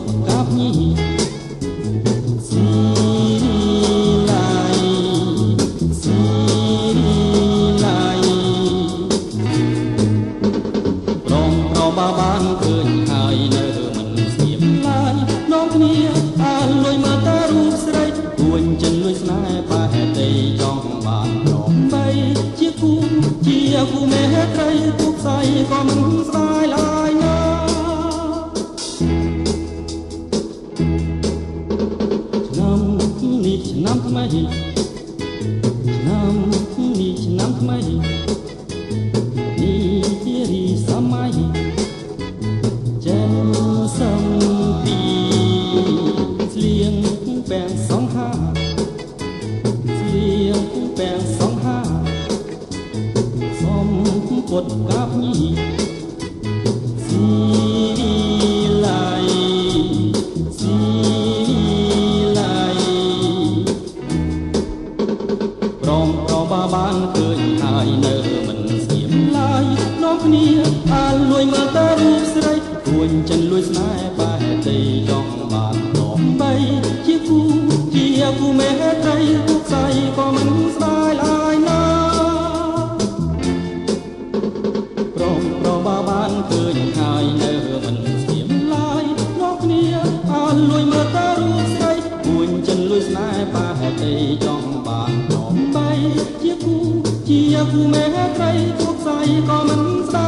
cáp nhi xí lại rong ba ban khơi hai nơi mình xiêm lạiน้องគ្នាអានលុយមើលតារូបស្រីពួនចិនលួយស្នេហ៍បែរទៅចង់បានរំបីជាគូមេត្រីទុកស្អីក៏មិនស្ដាយឡើយណាឆ្នាំនេះឆ្នាំថ្មីឆ្នាំនេះឆ្នាំថ្មីនេះជារីសម័យចេញសំពីស្លៀងបែងសង្ហាស្លៀងបែងសង្ហាសុំពុតកាប់ញីស៊ីឡាយប្រមបាបានឃើញហើយនៅមិនស្ងៀមឡើយน้องគ្នាអានលួយមើលតារូបស្រីពួនចិនលួយស្នេហ៍បែរទៅចង់បានរំបីជាគូមេត្រីទុកស្អីក៏មិនស្ដាយឡើយណាប្រមបានឃើញហើយនៅមិនស្ងៀមឡើយน้องគ្នាអានលួយមើលតារូបស្រីពួនចិនលួយស្នេហ៍បែរទៅចង់បានរំបីជាគូមេត្រីទុកស្អីក៏មិនស្ដាយ